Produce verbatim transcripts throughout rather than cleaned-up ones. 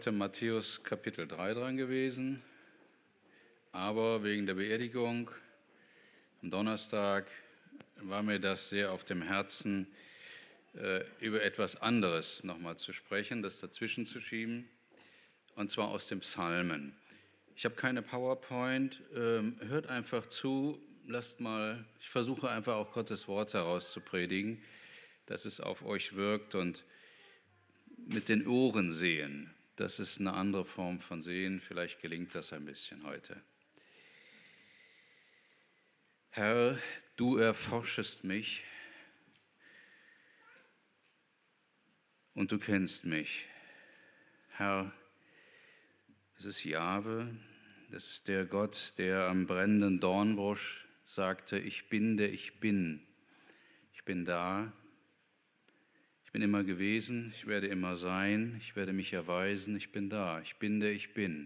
Matthäus Kapitel drei dran gewesen, aber wegen der Beerdigung am Donnerstag war mir das sehr auf dem Herzen, äh, über etwas anderes nochmal zu sprechen, das dazwischen zu schieben, und zwar aus dem Psalmen. Ich habe keine PowerPoint, ähm, hört einfach zu, lasst mal, ich versuche einfach auch Gottes Wort heraus zu predigen, dass es auf euch wirkt und mit den Ohren sehen. Das ist eine andere Form von Sehen. Vielleicht gelingt das ein bisschen heute. Herr, du erforschest mich und du kennst mich. Herr, das ist Jahwe, das ist der Gott, der am brennenden Dornbusch sagte, ich bin der ich bin. Ich bin da. Ich bin immer gewesen, ich werde immer sein, ich werde mich erweisen, ich bin da, ich bin der ich bin.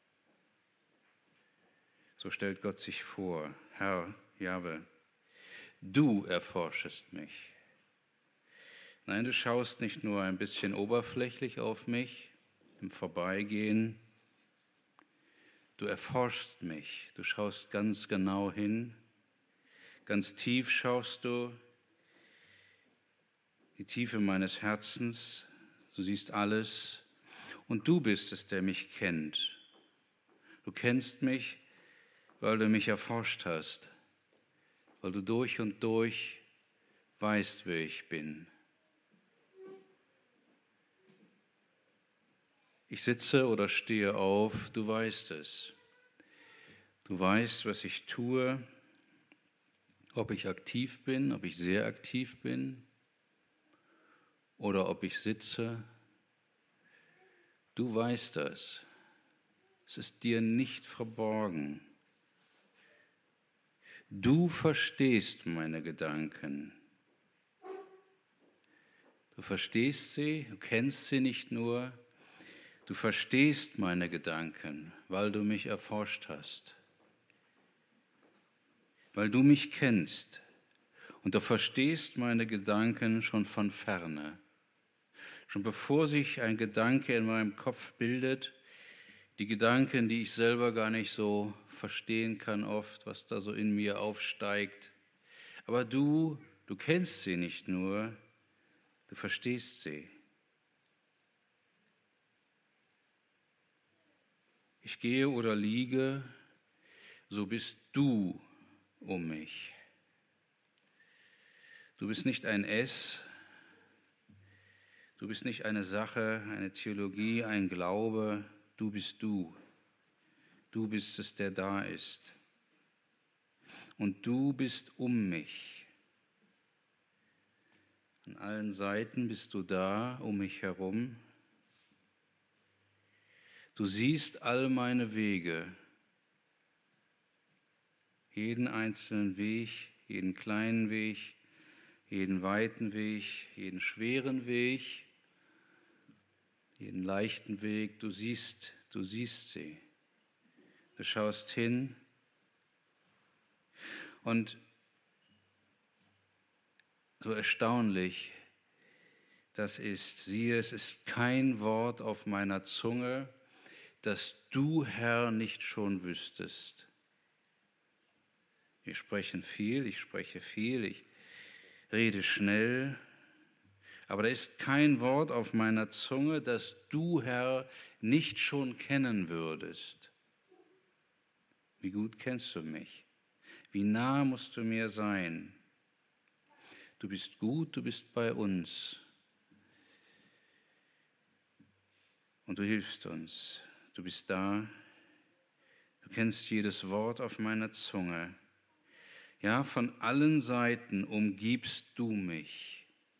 So stellt Gott sich vor, Herr, Jahwe, du erforschest mich. Nein, du schaust nicht nur ein bisschen oberflächlich auf mich, im Vorbeigehen, du erforschst mich, du schaust ganz genau hin, ganz tief schaust du, die Tiefe meines Herzens, du siehst alles und du bist es, der mich kennt. Du kennst mich, weil du mich erforscht hast, weil du durch und durch weißt, wer ich bin. Ich sitze oder stehe auf, du weißt es. Du weißt, was ich tue, ob ich aktiv bin, ob ich sehr aktiv bin, oder ob ich sitze, du weißt das. Es ist dir nicht verborgen. Du verstehst meine Gedanken. Du verstehst sie, du kennst sie nicht nur, du verstehst meine Gedanken, weil du mich erforscht hast. Weil du mich kennst und du verstehst meine Gedanken schon von ferne. Schon bevor sich ein Gedanke in meinem Kopf bildet, die Gedanken, die ich selber gar nicht so verstehen kann oft, was da so in mir aufsteigt. Aber du, du kennst sie nicht nur, du verstehst sie. Ich gehe oder liege, so bist du um mich. Du bist nicht ein Es, du bist nicht eine Sache, eine Theologie, ein Glaube, du bist du. Du bist es, der da ist. Und du bist um mich. An allen Seiten bist du da, um mich herum. Du siehst all meine Wege, jeden einzelnen Weg, jeden kleinen Weg, jeden weiten Weg, jeden schweren Weg, jeden leichten Weg, du siehst, du siehst sie. Du schaust hin und so erstaunlich das ist, siehe, es ist kein Wort auf meiner Zunge, das du, Herr, nicht schon wüsstest. Wir sprechen viel, ich spreche viel, ich rede schnell, aber da ist kein Wort auf meiner Zunge, das du, Herr, nicht schon kennen würdest. Wie gut kennst du mich? Wie nah musst du mir sein? Du bist gut, du bist bei uns. Und du hilfst uns. Du bist da. Du kennst jedes Wort auf meiner Zunge. Ja, von allen Seiten umgibst du mich.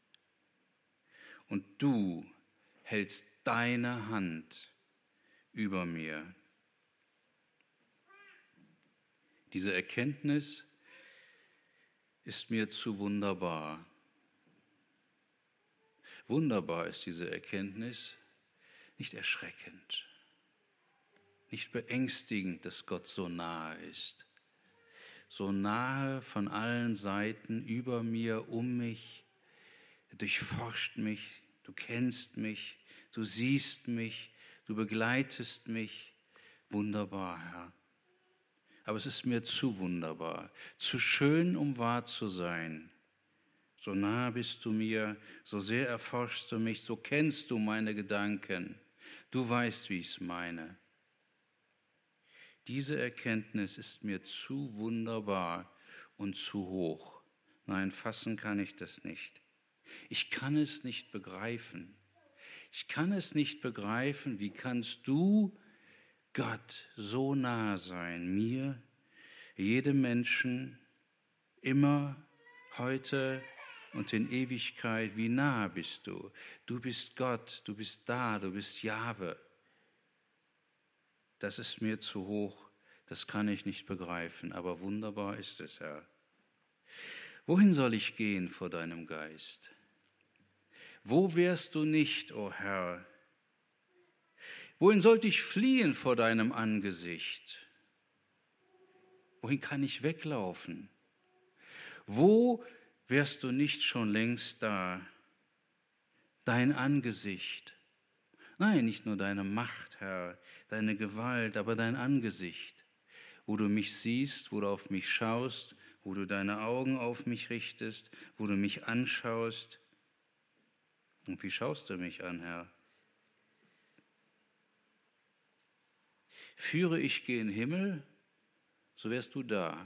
Und du hältst deine Hand über mir. Diese Erkenntnis ist mir zu wunderbar. Wunderbar ist diese Erkenntnis, nicht erschreckend, nicht beängstigend, dass Gott so nahe ist. So nahe von allen Seiten über mir, um mich, er durchforscht mich, du kennst mich, du siehst mich, Du begleitest mich wunderbar, Herr. Aber es ist mir zu wunderbar, zu schön, um wahr zu sein. So nah bist du mir, so sehr erforschst du mich, so kennst du meine Gedanken. Du weißt, wie ich es meine. Diese Erkenntnis ist mir zu wunderbar und zu hoch. Nein, fassen kann ich das nicht. Ich kann es nicht begreifen. Ich kann es nicht begreifen. Wie kannst du, Gott, so nah sein, mir, jedem Menschen, immer, heute und in Ewigkeit? Wie nah bist du? Du bist Gott, du bist da, du bist Jahwe. Das ist mir zu hoch, das kann ich nicht begreifen, aber wunderbar ist es, Herr. Wohin soll ich gehen vor deinem Geist? Wo wärst du nicht, o Herr? Wohin sollte ich fliehen vor deinem Angesicht? Wohin kann ich weglaufen? Wo wärst du nicht schon längst da? Dein Angesicht. Nein, nicht nur deine Macht, Herr, deine Gewalt, aber dein Angesicht, wo du mich siehst, wo du auf mich schaust, wo du deine Augen auf mich richtest, wo du mich anschaust. Und wie schaust du mich an, Herr? Führe ich gen Himmel, so wärst du da.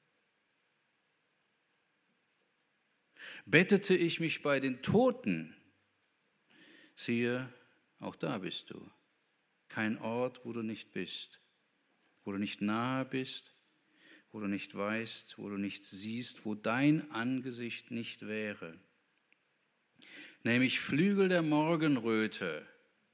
Bettete ich mich bei den Toten, siehe, auch da bist du. Kein Ort, wo du nicht bist, wo du nicht nahe bist, wo du nicht weißt, wo du nicht siehst, wo dein Angesicht nicht wäre. Nämlich Flügel der Morgenröte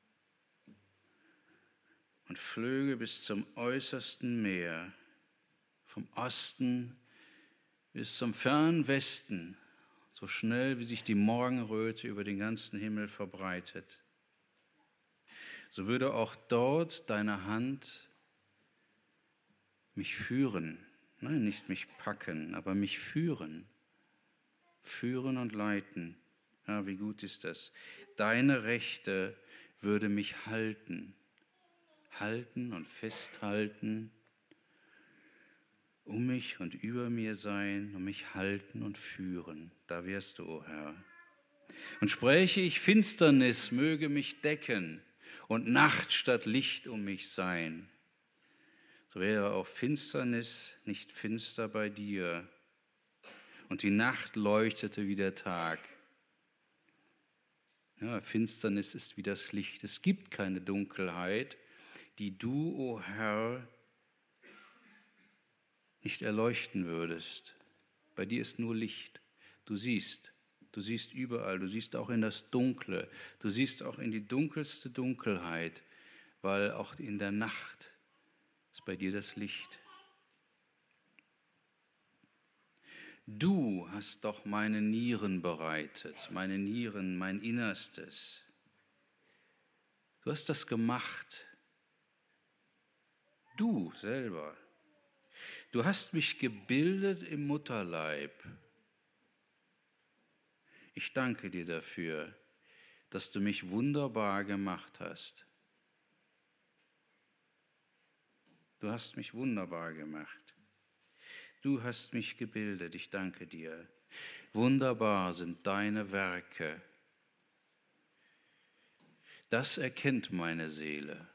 und flöge bis zum äußersten Meer, vom Osten bis zum fernen Westen, so schnell wie sich die Morgenröte über den ganzen Himmel verbreitet. So würde auch dort deine Hand mich führen, nein, nicht mich packen, aber mich führen, führen und leiten. Ja, wie gut ist das? Deine Rechte würde mich halten, halten und festhalten, um mich und über mir sein, um mich halten und führen. Da wärst du, o Herr. Und spräche ich, Finsternis möge mich decken und Nacht statt Licht um mich sein. So wäre auch Finsternis nicht finster bei dir und die Nacht leuchtete wie der Tag. Ja, Finsternis ist wie das Licht. Es gibt keine Dunkelheit, die du, o Herr, nicht erleuchten würdest. Bei dir ist nur Licht. Du siehst, du siehst überall, du siehst auch in das Dunkle, du siehst auch in die dunkelste Dunkelheit, weil auch in der Nacht ist bei dir das Licht. Du hast doch meine Nieren bereitet, meine Nieren, mein Innerstes. Du hast das gemacht. Du selber. Du hast mich gebildet im Mutterleib. Ich danke dir dafür, dass du mich wunderbar gemacht hast. Du hast mich wunderbar gemacht. Du hast mich gebildet, ich danke dir. Wunderbar sind deine Werke. Das erkennt meine Seele.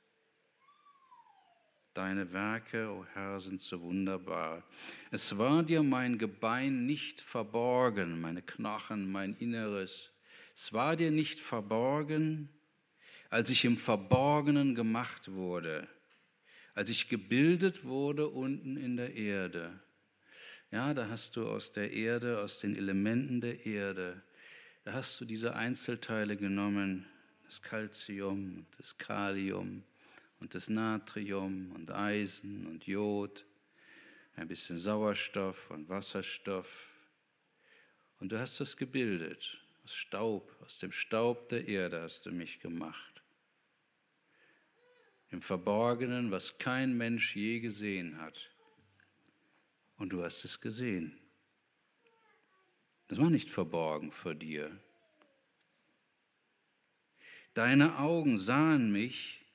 Deine Werke, o Herr, sind so wunderbar. Es war dir mein Gebein nicht verborgen, meine Knochen, mein Inneres. Es war dir nicht verborgen, als ich im Verborgenen gemacht wurde, als ich gebildet wurde unten in der Erde. Ja, da hast du aus der Erde, aus den Elementen der Erde, da hast du diese Einzelteile genommen, das Calcium, das Kalium und das Natrium und Eisen und Jod, ein bisschen Sauerstoff und Wasserstoff. Und du hast das gebildet, aus Staub, aus dem Staub der Erde hast du mich gemacht. Im Verborgenen, was kein Mensch je gesehen hat. Und du hast es gesehen. Das war nicht verborgen vor dir. Deine Augen sahen mich,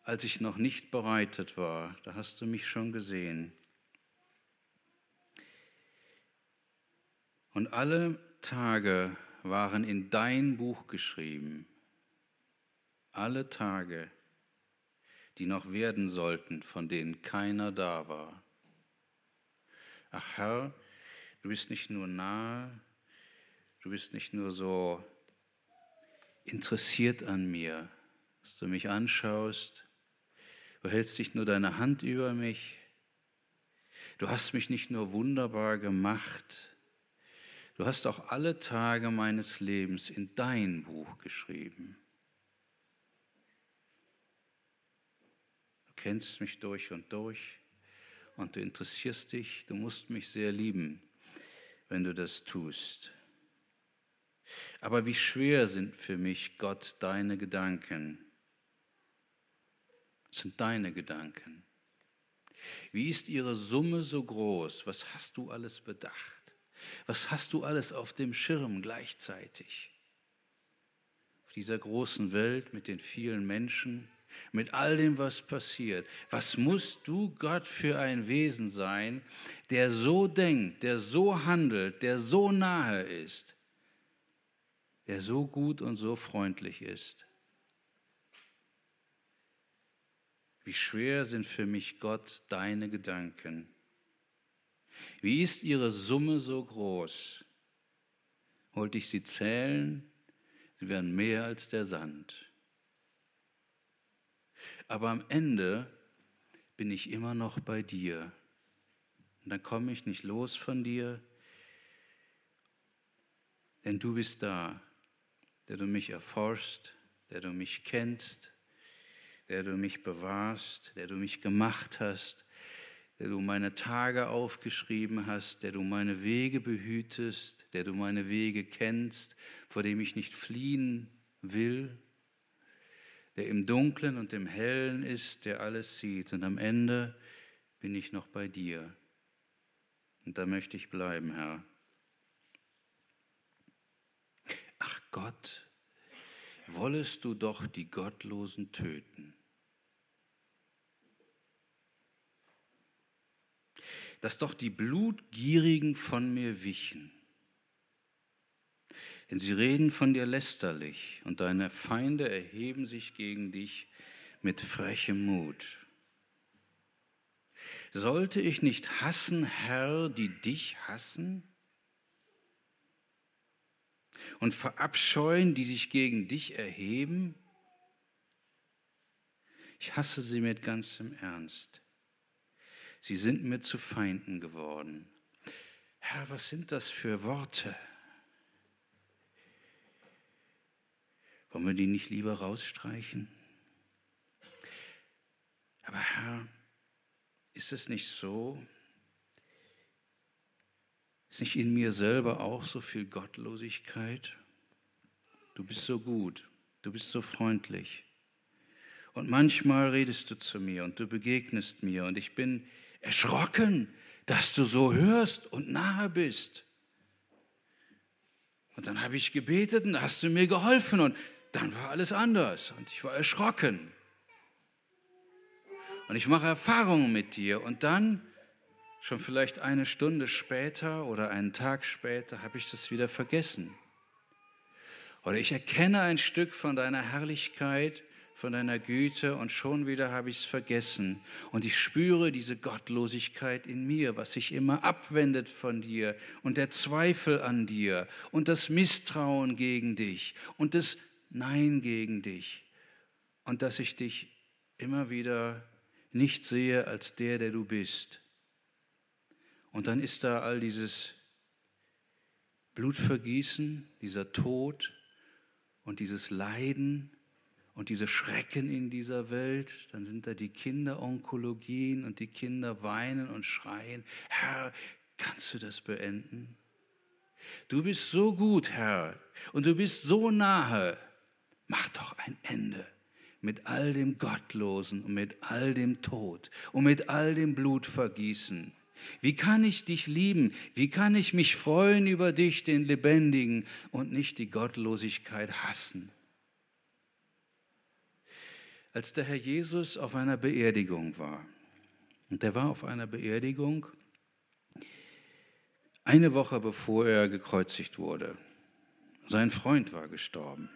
als ich noch nicht bereitet war. Da hast du mich schon gesehen. Und alle Tage waren in dein Buch geschrieben. Alle Tage, die noch werden sollten, von denen keiner da war. Ach Herr, du bist nicht nur nahe, du bist nicht nur so interessiert an mir, dass du mich anschaust. Du hältst nicht nur deine Hand über mich. Du hast mich nicht nur wunderbar gemacht. Du hast auch alle Tage meines Lebens in dein Buch geschrieben. Du kennst mich durch und durch und du interessierst dich. Du musst mich sehr lieben, wenn du das tust. Aber wie schwer sind für mich, Gott, deine Gedanken. Es sind deine Gedanken. Wie ist ihre Summe so groß? Was hast du alles bedacht? Was hast du alles auf dem Schirm gleichzeitig? Auf dieser großen Welt mit den vielen Menschen, mit all dem, was passiert. Was musst du, Gott, für ein Wesen sein, der so denkt, der so handelt, der so nahe ist, der so gut und so freundlich ist? Wie schwer sind für mich, Gott, deine Gedanken? Wie ist ihre Summe so groß? Wollte ich sie zählen, sie wären mehr als der Sand. Aber am Ende bin ich immer noch bei dir. Und dann komme ich nicht los von dir, denn du bist da, der du mich erforschst, der du mich kennst, der du mich bewahrst, der du mich gemacht hast, der du meine Tage aufgeschrieben hast, der du meine Wege behütest, der du meine Wege kennst, vor dem ich nicht fliehen will, der im Dunklen und im Hellen ist, der alles sieht. Und am Ende bin ich noch bei dir. Und da möchte ich bleiben, Herr. Ach Gott, wollest du doch die Gottlosen töten. Dass doch die Blutgierigen von mir wichen. Denn sie reden von dir lästerlich und deine Feinde erheben sich gegen dich mit frechem Mut. Sollte ich nicht hassen, Herr, die dich hassen? Und verabscheuen, die sich gegen dich erheben? Ich hasse sie mit ganzem Ernst. Sie sind mir zu Feinden geworden. Herr, was sind das für Worte? Wollen wir die nicht lieber rausstreichen? Aber Herr, ist es nicht so? Ist nicht in mir selber auch so viel Gottlosigkeit? Du bist so gut, du bist so freundlich. Und manchmal redest du zu mir und du begegnest mir und ich bin erschrocken, dass du so hörst und nahe bist. Und dann habe ich gebetet und da hast du mir geholfen und dann war alles anders und ich war erschrocken. Und ich mache Erfahrungen mit dir und dann, schon vielleicht eine Stunde später oder einen Tag später, habe ich das wieder vergessen. Oder ich erkenne ein Stück von deiner Herrlichkeit, von deiner Güte und schon wieder habe ich es vergessen. Und ich spüre diese Gottlosigkeit in mir, was sich immer abwendet von dir und der Zweifel an dir und das Misstrauen gegen dich und das Nein gegen dich und dass ich dich immer wieder nicht sehe als der, der du bist. Und dann ist da all dieses Blutvergießen, dieser Tod und dieses Leiden und diese Schrecken in dieser Welt. Dann sind da die Kinderonkologien und die Kinder weinen und schreien. Herr, kannst du das beenden? Du bist so gut, Herr, und du bist so nahe. Mach doch ein Ende mit all dem Gottlosen und mit all dem Tod und mit all dem Blutvergießen. Wie kann ich dich lieben? Wie kann ich mich freuen über dich, den Lebendigen, und nicht die Gottlosigkeit hassen? als der Herr Jesus auf einer Beerdigung war. Und er war auf einer Beerdigung eine Woche bevor er gekreuzigt wurde. Sein Freund war gestorben.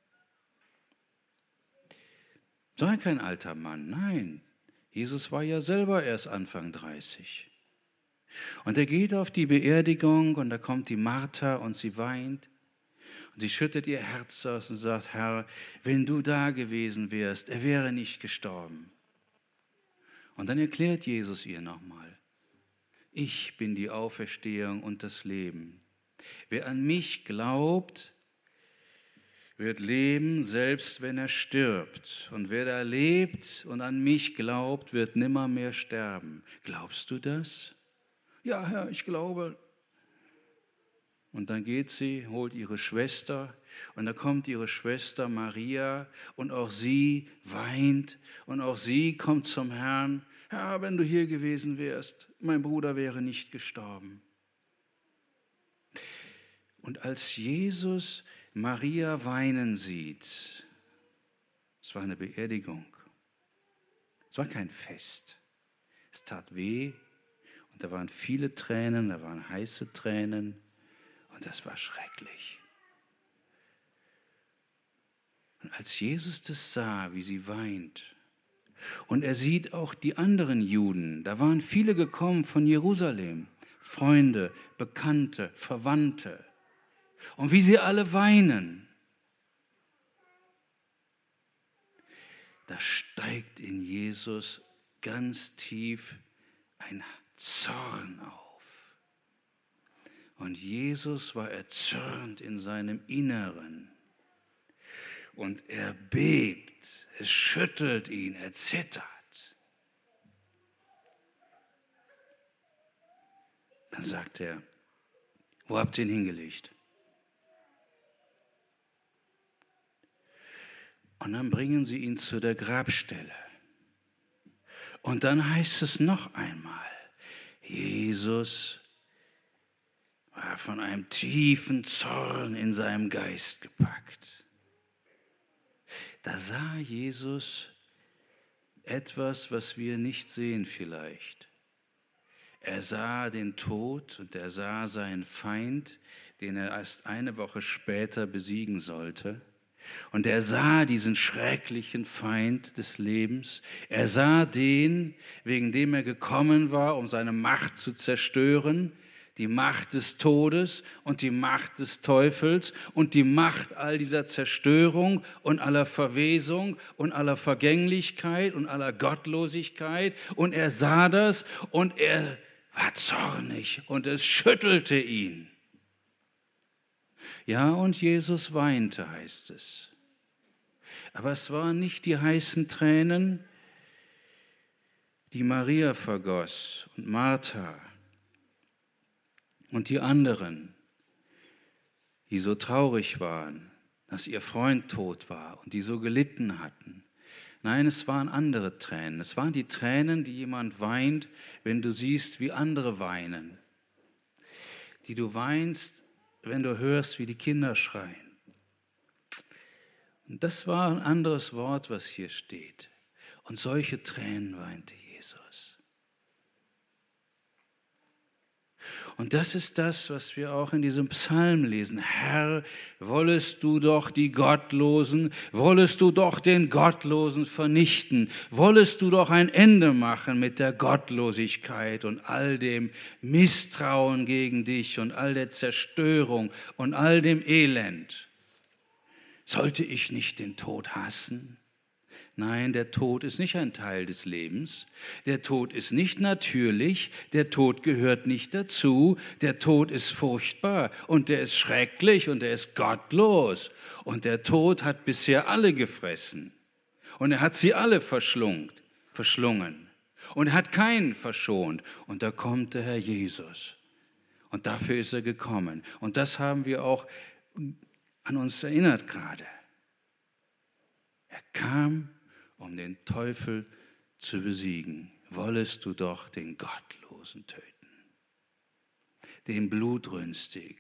Es war kein alter Mann, nein. Jesus war ja selber erst Anfang dreißig. Und er geht auf die Beerdigung und da kommt die Martha und sie weint. Und sie schüttet ihr Herz aus und sagt, Herr, wenn du da gewesen wärst, er wäre nicht gestorben. Und dann erklärt Jesus ihr nochmal, ich bin die Auferstehung und das Leben. Wer an mich glaubt, wird leben, selbst wenn er stirbt. Und wer da lebt und an mich glaubt, wird nimmermehr sterben. Glaubst du das? Ja, Herr, ich glaube. Und dann geht sie, holt ihre Schwester und da kommt ihre Schwester Maria und auch sie weint und auch sie kommt zum Herrn. Herr, wenn du hier gewesen wärst, mein Bruder wäre nicht gestorben. Und als Jesus Maria weinen sieht, es war eine Beerdigung, es war kein Fest, es tat weh und da waren viele Tränen, da waren heiße Tränen und das war schrecklich. Und als Jesus das sah, wie sie weint, und er sieht auch die anderen Juden, da waren viele gekommen von Jerusalem, Freunde, Bekannte, Verwandte, und wie sie alle weinen, da steigt in Jesus ganz tief ein Zorn auf. Und Jesus war erzürnt in seinem Inneren. Und er bebt, es schüttelt ihn, er zittert. Dann sagt er, wo habt ihr ihn hingelegt? Und dann bringen sie ihn zu der Grabstelle. Und dann heißt es noch einmal, Jesus war von einem tiefen Zorn in seinem Geist gepackt. Da sah Jesus etwas, was wir nicht sehen vielleicht. Er sah den Tod und er sah seinen Feind, den er erst eine Woche später besiegen sollte. Und er sah diesen schrecklichen Feind des Lebens. Er sah den, wegen dem er gekommen war, um seine Macht zu zerstören, die Macht des Todes und die Macht des Teufels und die Macht all dieser Zerstörung und aller Verwesung und aller Vergänglichkeit und aller Gottlosigkeit. Und er sah das und er war zornig und es schüttelte ihn. Ja, und Jesus weinte, heißt es. Aber es waren nicht die heißen Tränen, die Maria vergoss und Martha und die anderen, die so traurig waren, dass ihr Freund tot war und die so gelitten hatten. Nein, es waren andere Tränen. Es waren die Tränen, die jemand weint, wenn du siehst, wie andere weinen. Die du weinst, wenn du hörst, wie die Kinder schreien. Und das war ein anderes Wort, was hier steht. Und solche Tränen weinte Jesus. Und das ist das, was wir auch in diesem Psalm lesen. Herr, wollest du doch die Gottlosen, wollest du doch den Gottlosen vernichten, wollest du doch ein Ende machen mit der Gottlosigkeit und all dem Misstrauen gegen dich und all der Zerstörung und all dem Elend. Sollte ich nicht den Tod hassen? Nein, der Tod ist nicht ein Teil des Lebens. Der Tod ist nicht natürlich. Der Tod gehört nicht dazu. Der Tod ist furchtbar und der ist schrecklich und der ist gottlos. Und der Tod hat bisher alle gefressen. Und er hat sie alle verschlungt, verschlungen. Und er hat keinen verschont. Und da kommt der Herr Jesus. Und dafür ist er gekommen. Und das haben wir auch an uns erinnert gerade. Er kam, um den Teufel zu besiegen. Wollest du doch den Gottlosen töten, den Blutrünstigen.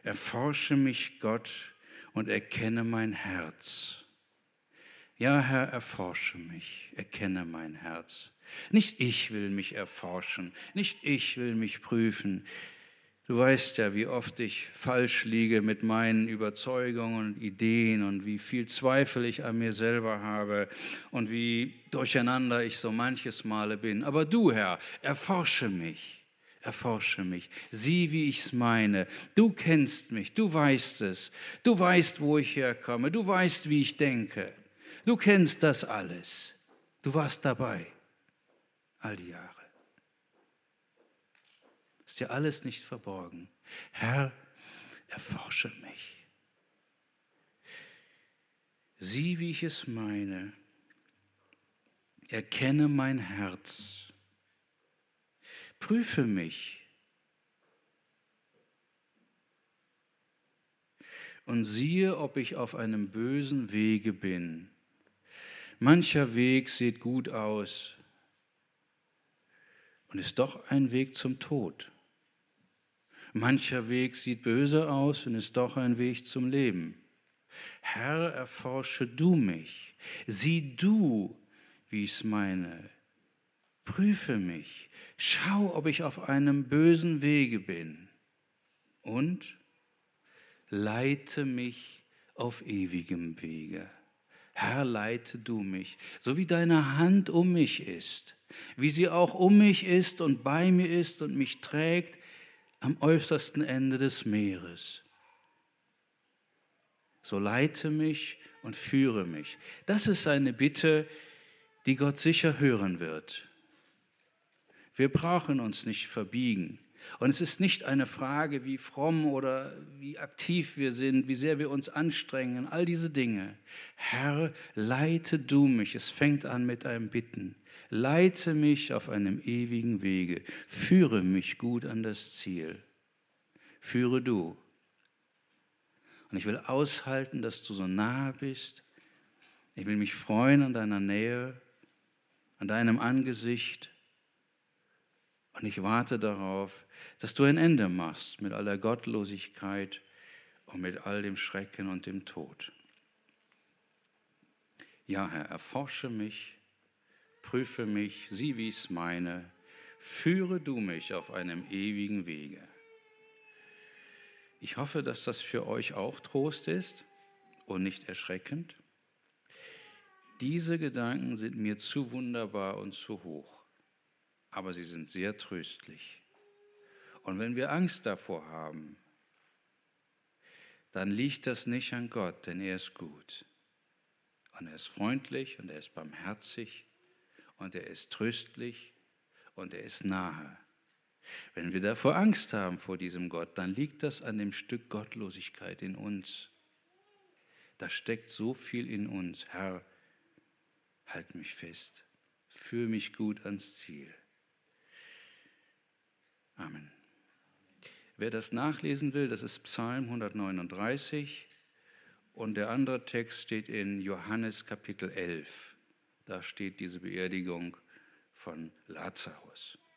Erforsche mich, Gott, und erkenne mein Herz. Ja, Herr, erforsche mich, erkenne mein Herz. Nicht ich will mich erforschen, nicht ich will mich prüfen. Du weißt ja, wie oft ich falsch liege mit meinen Überzeugungen und Ideen und wie viel Zweifel ich an mir selber habe und wie durcheinander ich so manches Male bin. Aber du, Herr, erforsche mich, erforsche mich, sieh, wie ich's meine. Du kennst mich, du weißt es, du weißt, wo ich herkomme, du weißt, wie ich denke. Du kennst das alles, du warst dabei, all die Jahre. Ist dir alles nicht verborgen. Herr, erforsche mich. Sieh, wie ich es meine. Erkenne mein Herz. Prüfe mich. Und siehe, ob ich auf einem bösen Wege bin. Mancher Weg sieht gut aus und ist doch ein Weg zum Tod. Mancher Weg sieht böse aus und ist doch ein Weg zum Leben. Herr, erforsche du mich. Sieh du, wie ich es meine. Prüfe mich. Schau, ob ich auf einem bösen Wege bin. Und leite mich auf ewigem Wege. Herr, leite du mich, so wie deine Hand um mich ist, wie sie auch um mich ist und bei mir ist und mich trägt am äußersten Ende des Meeres. So leite mich und führe mich. Das ist eine Bitte, die Gott sicher hören wird. Wir brauchen uns nicht verbiegen. Und es ist nicht eine Frage, wie fromm oder wie aktiv wir sind, wie sehr wir uns anstrengen, all diese Dinge. Herr, leite du mich. Es fängt an mit einem Bitten. Leite mich auf einem ewigen Wege. Führe mich gut an das Ziel. Führe du. Und ich will aushalten, dass du so nahe bist. Ich will mich freuen an deiner Nähe, an deinem Angesicht. Und ich warte darauf, dass du ein Ende machst mit aller Gottlosigkeit und mit all dem Schrecken und dem Tod. Ja, Herr, erforsche mich, prüfe mich, sieh, wie ich es meine, führe du mich auf einem ewigen Wege. Ich hoffe, dass das für euch auch Trost ist und nicht erschreckend. Diese Gedanken sind mir zu wunderbar und zu hoch, aber sie sind sehr tröstlich. Und wenn wir Angst davor haben, dann liegt das nicht an Gott, denn er ist gut. Und er ist freundlich und er ist barmherzig und er ist tröstlich und er ist nahe. Wenn wir davor Angst haben vor diesem Gott, dann liegt das an dem Stück Gottlosigkeit in uns. Da steckt so viel in uns. Herr, halt mich fest, führe mich gut ans Ziel. Amen. Wer das nachlesen will, das ist Psalm hundertneununddreißig und der andere Text steht in Johannes Kapitel elf. Da steht diese Beerdigung von Lazarus.